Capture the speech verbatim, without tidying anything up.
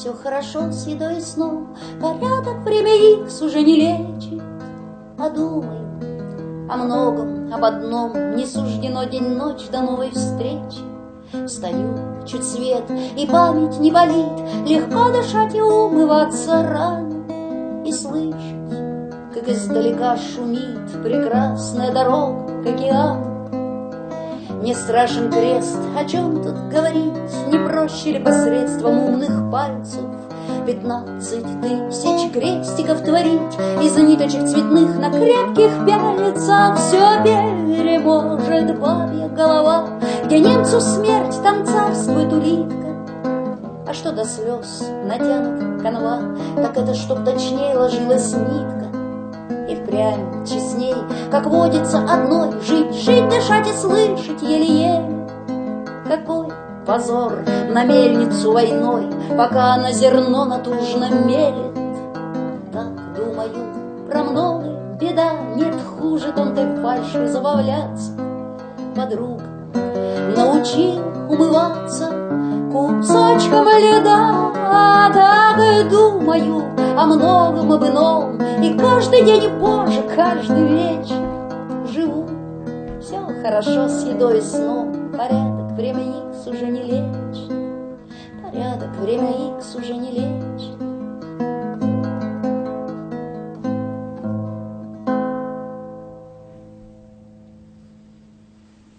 все хорошо с едой и сном, порядок, время икс уже не лечит. А думаю о многом, об одном, не суждено день-ночь до новой встречи. Встаю, чуть свет, и память не болит, легко дышать и умываться рано, и слышать, как издалека шумит прекрасная дорога к океану. Мне страшен крест, о чем тут говорить, не проще ли посредством умных пальцев пятнадцать тысяч крестиков творить из ниточек цветных на крепких пяльцах? Все переможет бабья голова, где немцу смерть, там царствует улитка. А что до слез натянут канва, так это чтоб точнее ложилась нитка. И впрямь честней, как водится, одной жить, жить, дышать и слышать еле-еле. Какой позор на мельницу войной, пока она зерно натужно мелет. Так думаю про многое, беда, нет хуже тонкой фальши забавляться. Подруга научила умываться кусочком льда, так и думаю о многом, об ином, и каждый день и позже, каждый вечер живу. Все хорошо с едой и сном, порядок, время икс уже не лечит. Порядок, время икс уже не лечит.